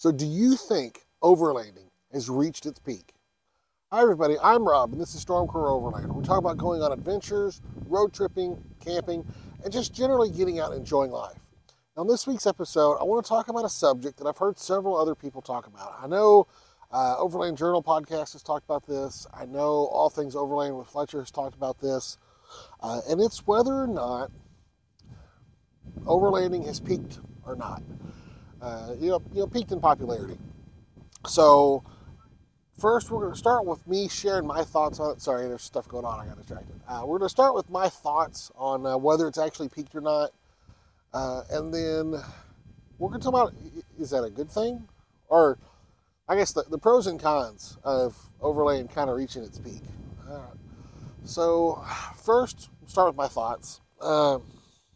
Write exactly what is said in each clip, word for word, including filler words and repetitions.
So do you think overlanding has reached its peak? Hi everybody, I'm Rob and this is Stormcrow Overland. We talk about going on adventures, road tripping, camping, and just generally getting out and enjoying life. Now in this week's episode, I want to talk about a subject that I've heard several other people talk about. I know uh, Overland Journal podcast has talked about this. I know All Things Overland with Fletcher has talked about this. Uh, and it's whether or not overlanding has peaked or not. Uh, you know, you know, peaked in popularity. So first, we're going to start with me sharing my thoughts on it. Sorry, there's stuff going on. I got distracted. Uh, we're going to start with my thoughts on uh, whether it's actually peaked or not. Uh, and then we're going to talk about, is that a good thing? Or, I guess, the, the pros and cons of overland kind of reaching its peak. Uh, so, first, start with my thoughts. Um,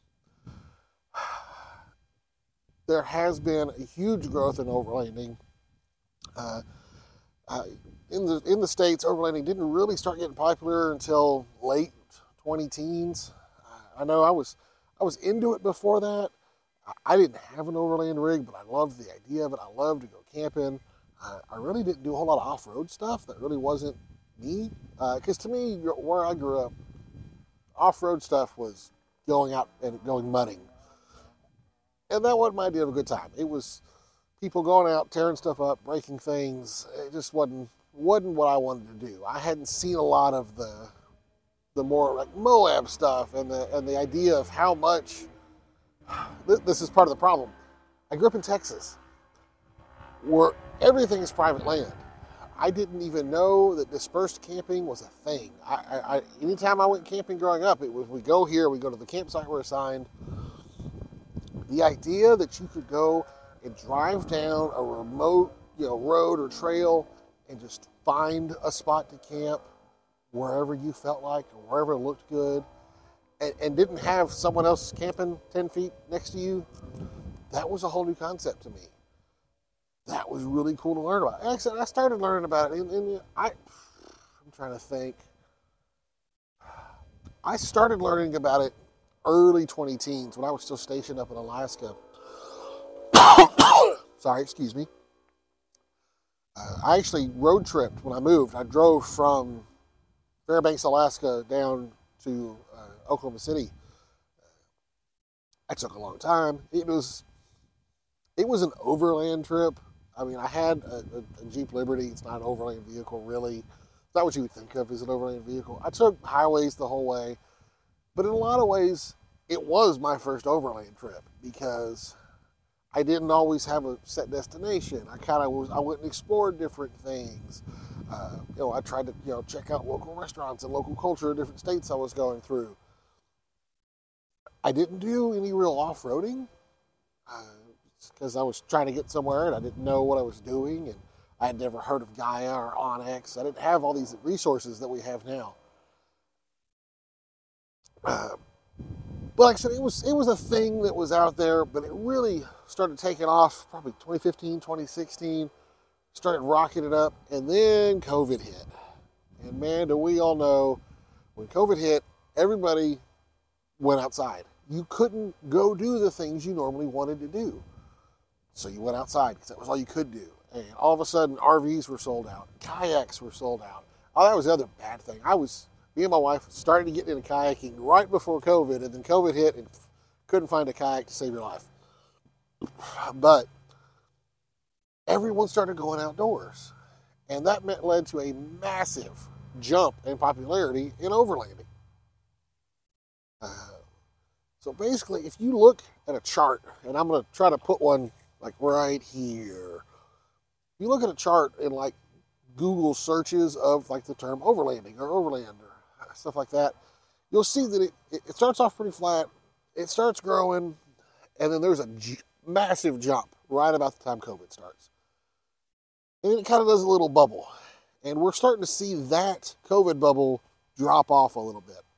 there has been a huge growth in overlanding. Uh, uh, in the in the States, overlanding didn't really start getting popular until late twenty teens. Uh, I know I was I was into it before that. I, I didn't have an overland rig, but I loved the idea of it. I loved to go camping. Uh, I really didn't do a whole lot of off-road stuff. That really wasn't me. Because uh, to me, where I grew up, off-road stuff was going out and going mudding. And that wasn't my idea of a good time. It was people going out, tearing stuff up, breaking things. It just wasn't wasn't what I wanted to do. I hadn't seen a lot of the the more like Moab stuff and the and the idea of how much. This is part of the problem. I grew up in Texas, where everything is private land. I didn't even know that dispersed camping was a thing. I, I, I anytime I went camping growing up, it was we go here, we go to the campsite we're assigned. The idea that you could go and drive down a remote, you know, road or trail and just find a spot to camp wherever you felt like or wherever it looked good and, and didn't have someone else camping ten feet next to you, that was a whole new concept to me. That was really cool to learn about. Actually, I started learning about it, and, and I, I'm trying to think. I started learning about it early twenty teens when I was still stationed up in Alaska. Sorry, excuse me. Uh, I actually road tripped when I moved. I drove from Fairbanks, Alaska down to uh, Oklahoma City. That took a long time. It was it was an overland trip. I mean, I had a, a, a Jeep Liberty. It's not an overland vehicle, really. It's not what you would think of as an overland vehicle. I took highways the whole way. But in a lot of ways, it was my first overland trip because I didn't always have a set destination. I kind of was, I went and explored different things. Uh, you know, I tried to, you know, check out local restaurants and local culture in different states I was going through. I didn't do any real off-roading because uh, I was trying to get somewhere and I didn't know what I was doing, and I had never heard of Gaia or Onyx. I didn't have all these resources that we have now. Uh, But like I said, it was it was a thing that was out there, but it really started taking off probably twenty fifteen, twenty sixteen, started rocking it up, and then COVID hit. And man, do we all know, when COVID hit, everybody went outside. You couldn't go do the things you normally wanted to do. So you went outside because that was all you could do. And all of a sudden, R Vs were sold out. Kayaks were sold out. Oh, that was the other bad thing. I was... Me and my wife started to get into kayaking right before COVID, and then COVID hit and couldn't find a kayak to save your life. But everyone started going outdoors, and that meant, led to a massive jump in popularity in overlanding. Uh, so basically, if you look at a chart, and I'm going to try to put one like right here. If you look at a chart in like Google searches of like the term overlanding or overland, stuff like that, you'll see that it, it starts off pretty flat, it starts growing, and then there's a j- massive jump right about the time COVID starts. And then it kind of does a little bubble. And we're starting to see that COVID bubble drop off a little bit.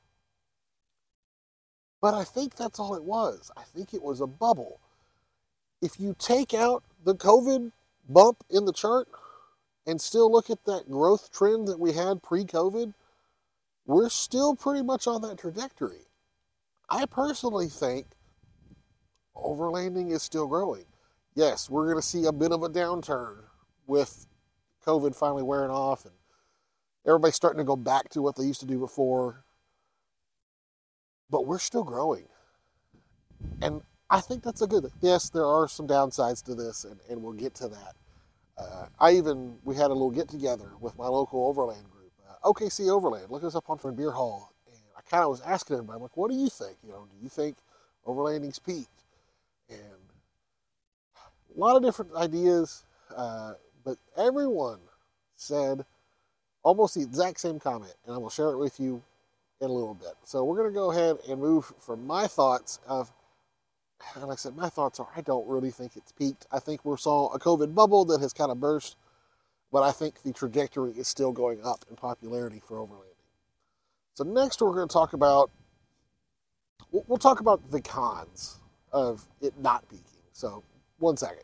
But I think that's all it was. I think it was a bubble. If you take out the COVID bump in the chart and still look at that growth trend that we had pre-COVID, we're still pretty much on that trajectory. I personally think overlanding is still growing. yes, we're going to see a bit of a downturn with COVID finally wearing off and everybody's starting to go back to what they used to do before. But we're still growing. And I think that's a good thing. Yes, there are some downsides to this, and, and we'll get to that. Uh, I even, we had a little get together with my local overland group, uh, O K C Overland. Look us up on Friend Beer Hall. And I kind of was asking everybody, I'm like, what do you think? You know, do you think overlanding's peaked? And a lot of different ideas, uh, but everyone said almost the exact same comment, and I will share it with you in a little bit. So we're going to go ahead and move from my thoughts of, and like I said, my thoughts are, I don't really think it's peaked. I think we saw a COVID bubble that has kind of burst, but I think the trajectory is still going up in popularity for overlanding. So next we're going to talk about, we'll talk about the cons of it not peaking. So one second.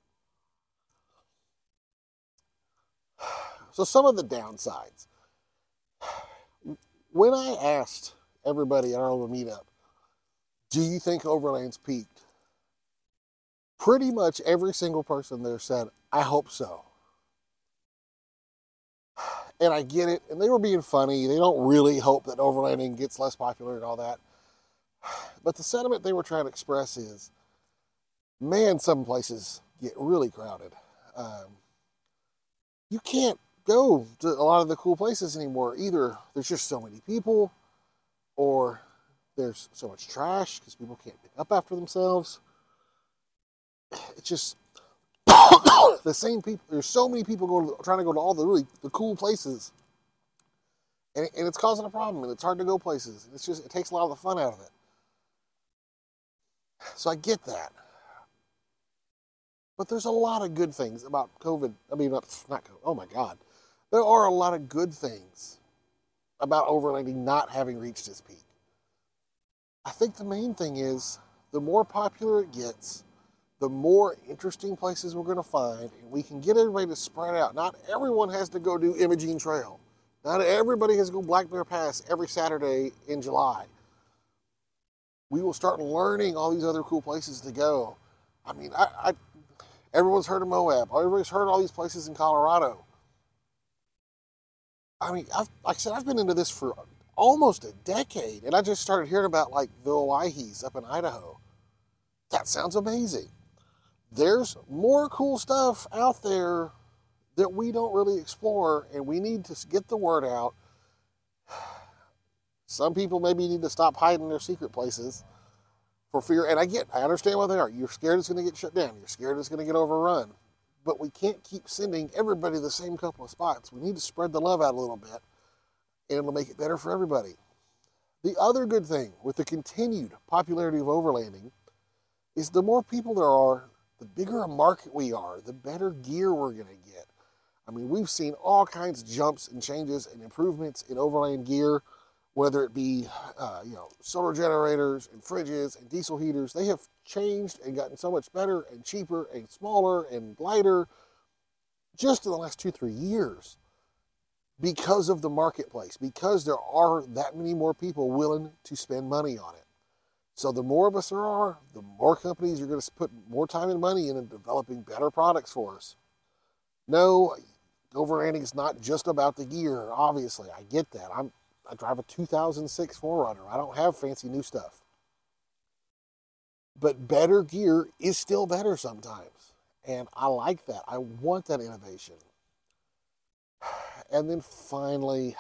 So some of the downsides. When I asked everybody at our little meetup, do you think overland's peaked? Pretty much every single person there said, I hope so. And I get it, and they were being funny. They don't really hope that overlanding gets less popular and all that. But the sentiment they were trying to express is, man, some places get really crowded. Um, you can't go to a lot of the cool places anymore. Either there's just so many people, or there's so much trash because people can't pick up after themselves. It's just the same people. There's so many people going to, trying to go to all the really the cool places, and, and it's causing a problem. And it's hard to go places. It's just it takes a lot of the fun out of it. So I get that, but there's a lot of good things about COVID. I mean, not COVID. Oh my God, there are a lot of good things about overlanding not having reached its peak. I think the main thing is the more popular it gets, the more interesting places we're going to find, and we can get everybody to spread out. Not everyone has to go do Imogene Trail. Not everybody has to go Black Bear Pass every Saturday in July. We will start learning all these other cool places to go. I mean, I, I everyone's heard of Moab. Everybody's heard of all these places in Colorado. I mean, I've, like I said, I've been into this for almost a decade, and I just started hearing about like the Owyhees up in Idaho. That sounds amazing. There's more cool stuff out there that we don't really explore, and we need to get the word out. Some people maybe need to stop hiding their secret places for fear, and I get, I understand why they are. You're scared it's going to get shut down. You're scared it's going to get overrun. But we can't keep sending everybody the same couple of spots. We need to spread the love out a little bit, and it'll make it better for everybody. The other good thing with the continued popularity of overlanding is the more people there are, the bigger a market we are, the better gear we're going to get. I mean, we've seen all kinds of jumps and changes and improvements in overland gear, whether it be, uh, you know, solar generators and fridges and diesel heaters. They have changed and gotten so much better and cheaper and smaller and lighter just in the last two, three years because of the marketplace, because there are that many more people willing to spend money on it. So the more of us there are, the more companies are going to put more time and money into developing better products for us. No, overlanding is not just about the gear, obviously. I get that. I'm, I drive a two thousand six four runner. I don't have fancy new stuff. But better gear is still better sometimes. And I like that. I want that innovation. And then finally,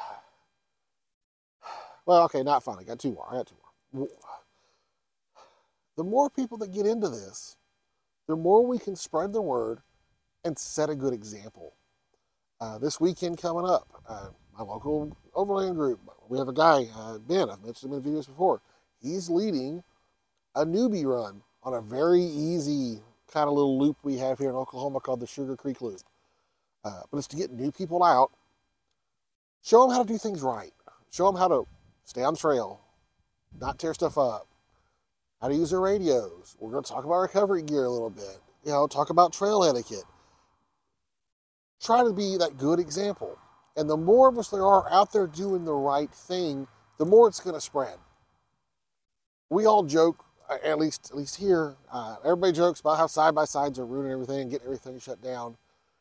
well, okay, not finally. I got two more. I got two more. The more people that get into this, the more we can spread the word and set a good example. Uh, this weekend coming up, uh, my local overland group, we have a guy, uh, Ben, I've mentioned him in videos before. He's leading a newbie run on a very easy kind of little loop we have here in Oklahoma called the Sugar Creek Loop. Uh, but it's to get new people out, show them how to do things right, show them how to stay on trail, not tear stuff up, how to use their radios. We're going to talk about recovery gear a little bit, you know, talk about trail etiquette. Try to be that good example. And the more of us there are out there doing the right thing, the more it's going to spread. We all joke, at least at least here, uh, everybody jokes about how side by sides are ruining everything and getting everything shut down.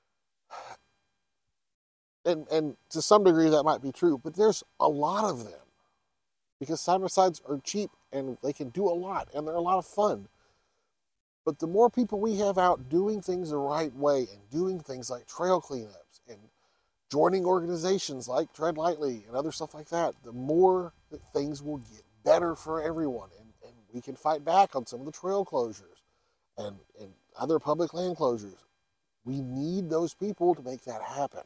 And and to some degree that might be true, but there's a lot of them because side by sides are cheap and they can do a lot and they're a lot of fun. But the more people we have out doing things the right way and doing things like trail cleanups and joining organizations like Tread Lightly and other stuff like that, the more that things will get better for everyone. And, and we can fight back on some of the trail closures and, and other public land closures. We need those people to make that happen.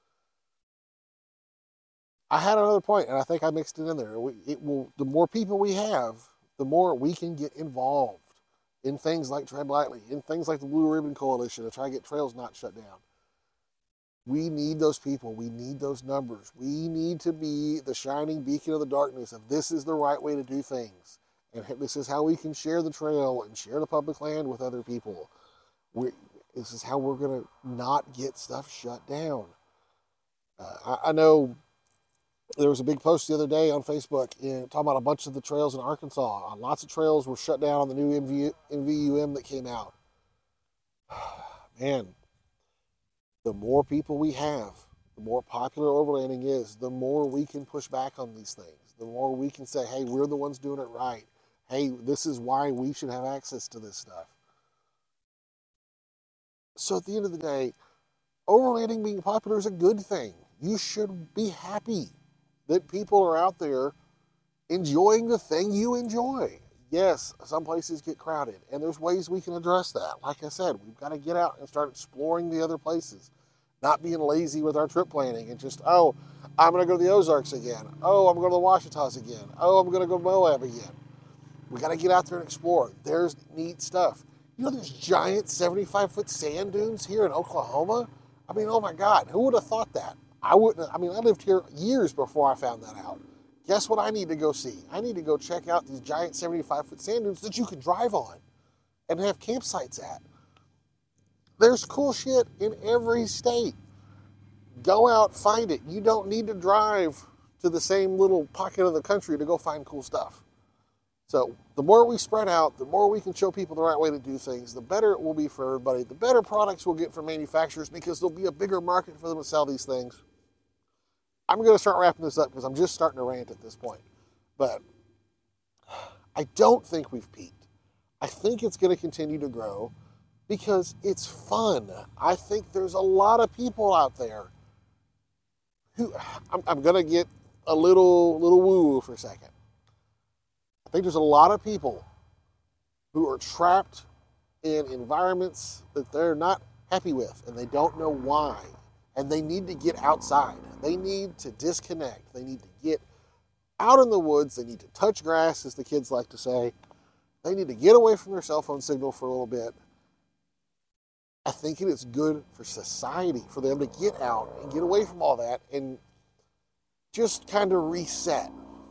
I had another point, and I think I mixed it in there. We, it will, the more people we have, the more we can get involved in things like Tread Lightly, in things like the Blue Ribbon Coalition to try to get trails not shut down. We need those people. We need those numbers. We need to be the shining beacon of the darkness of this is the right way to do things. And this is how we can share the trail and share the public land with other people. We, this is how we're going to not get stuff shut down. Uh, I, I know there was a big post the other day on Facebook in, talking about a bunch of the trails in Arkansas. Lots of trails were shut down on the new N V U M that came out. Man, the more people we have, the more popular overlanding is, the more we can push back on these things. The more we can say, hey, we're the ones doing it right. Hey, this is why we should have access to this stuff. So at the end of the day, overlanding being popular is a good thing. You should be happy that people are out there enjoying the thing you enjoy. Yes, some places get crowded, and there's ways we can address that. Like I said, we've got to get out and start exploring the other places, not being lazy with our trip planning and just, oh, I'm going to go to the Ozarks again. Oh, I'm going to the Ouachitas again. Oh, I'm going to go to Moab again. We got to get out there and explore. There's neat stuff. You know, there's giant seventy-five foot sand dunes here in Oklahoma. I mean, oh my God, who would have thought that? I wouldn't, I mean, I lived here years before I found that out. Guess what I need to go see? I need to go check out these giant seventy-five foot sand dunes that you can drive on and have campsites at. There's cool shit in every state. Go out, find it. You don't need to drive to the same little pocket of the country to go find cool stuff. So the more we spread out, the more we can show people the right way to do things, the better it will be for everybody. The better products we'll get from manufacturers because there'll be a bigger market for them to sell these things. I'm going to start wrapping this up because I'm just starting to rant at this point. But I don't think we've peaked. I think it's going to continue to grow because it's fun. I think there's a lot of people out there who, I'm, I'm going to get a little, little woo-woo for a second. I think there's a lot of people who are trapped in environments that they're not happy with and they don't know why. And they need to get outside. They need to disconnect. They need to get out in the woods. They need to touch grass, as the kids like to say. They need to get away from their cell phone signal for a little bit. I think it is good for society for them to get out and get away from all that and just kind of reset.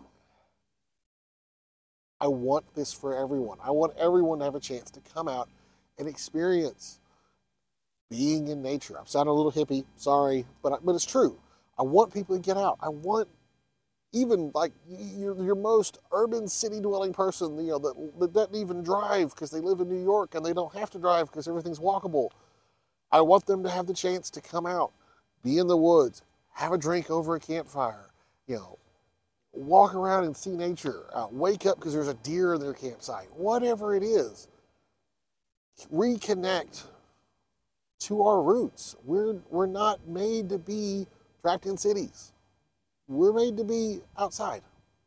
I want this for everyone. I want everyone to have a chance to come out and experience being in nature. I'm sounding a little hippie, sorry, but but it's true. I want people to get out. I want even like your, your most urban city-dwelling person, you know, that, that doesn't even drive because they live in New York and they don't have to drive because everything's walkable. I want them to have the chance to come out, be in the woods, have a drink over a campfire, you know, walk around and see nature, uh, wake up because there's a deer in their campsite, whatever it is. Reconnect to our roots. We're, we're not made to be trapped in cities. We're made to be outside.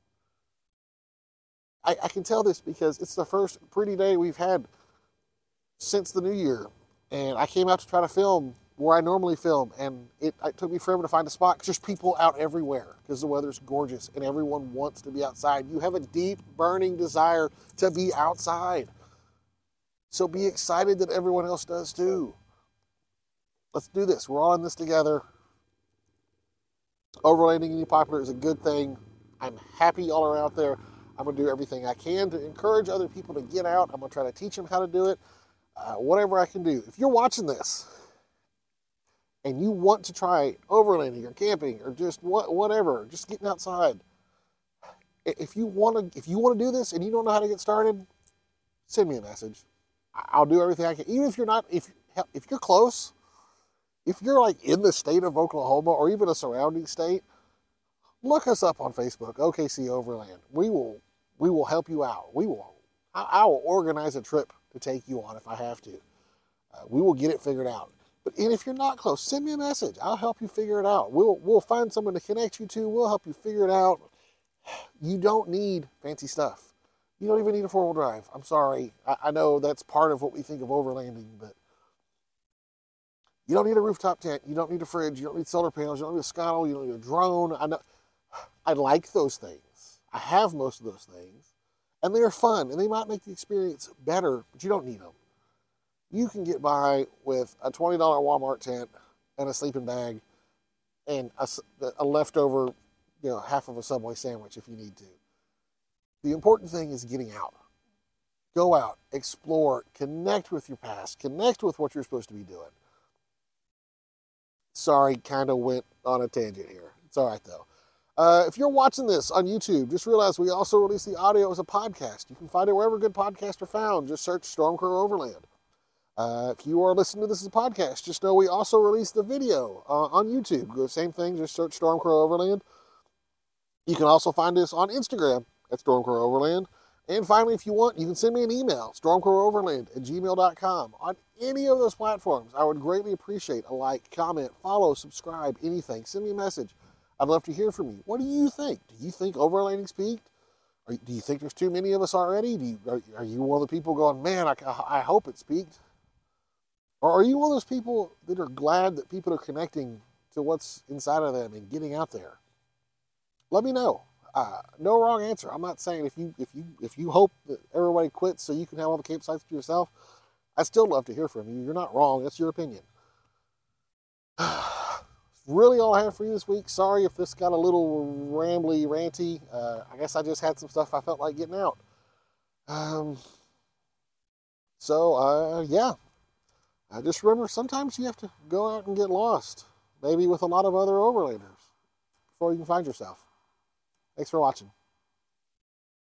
I, I can tell this because it's the first pretty day we've had since the new year. And I came out to try to film where I normally film. And it, it took me forever to find a spot because there's people out everywhere because the weather's gorgeous and everyone wants to be outside. You have a deep, burning desire to be outside. So be excited that everyone else does too. Let's do this. We're all in this together. Overlanding any popular is a good thing. I'm happy y'all are out there. I'm going to do everything I can to encourage other people to get out. I'm going to try to teach them how to do it. Uh, whatever I can do. If you're watching this and you want to try overlanding or camping or just what, whatever, just getting outside. If you want to, if you want to do this and you don't know how to get started, send me a message. I'll do everything I can. Even if you're not, if if you're close, if you're like in the state of Oklahoma or even a surrounding state, look us up on Facebook, O K C Overland. We will we will help you out. We will I, I will organize a trip to take you on if I have to. Uh, we will get it figured out. But and if you're not close, send me a message. I'll help you figure it out. We'll we'll find someone to connect you to. We'll help you figure it out. You don't need fancy stuff. You don't even need a four-wheel drive. I'm sorry. I, I know that's part of what we think of overlanding, but you don't need a rooftop tent. You don't need a fridge. You don't need solar panels. You don't need a scuttle. You don't need a drone. I know. I like those things. I have most of those things, and they're fun, and they might make the experience better, but you don't need them. You can get by with a twenty dollar Walmart tent and a sleeping bag and a, a leftover, you know, half of a Subway sandwich if you need to. The important thing is getting out. Go out, explore, connect with your past, connect with what you're supposed to be doing. Sorry, kind of went on a tangent here. It's all right, though. Uh, if you're watching this on YouTube, just realize we also release the audio as a podcast. You can find it wherever good podcasts are found. Just search Stormcrow Overland. Uh, if you are listening to this as a podcast, just know we also release the video uh, on YouTube. The same thing, just search Stormcrow Overland. You can also find us on Instagram at Stormcrow Overland. And finally, if you want, you can send me an email, stormcrowoverland at gmail dot com. On any of those platforms, I would greatly appreciate a like, comment, follow, subscribe, anything. Send me a message. I'd love to hear from you. What do you think? Do you think overlanding's peaked? Or do you think there's too many of us already? Do you, are, are you one of the people going, man, I, I hope it's peaked? Or are you one of those people that are glad that people are connecting to what's inside of them and getting out there? Let me know. Uh, no wrong answer. I'm not saying if you if you if you hope that everybody quits so you can have all the campsites to yourself, I'd still love to hear from you. You're not wrong. That's your opinion. Really all I have for you this week. Sorry if this got a little rambly, ranty. Uh, I guess I just had some stuff I felt like getting out. Um, so, uh, yeah. I just remember sometimes you have to go out and get lost. Maybe with a lot of other overlanders before you can find yourself. Thanks for watching.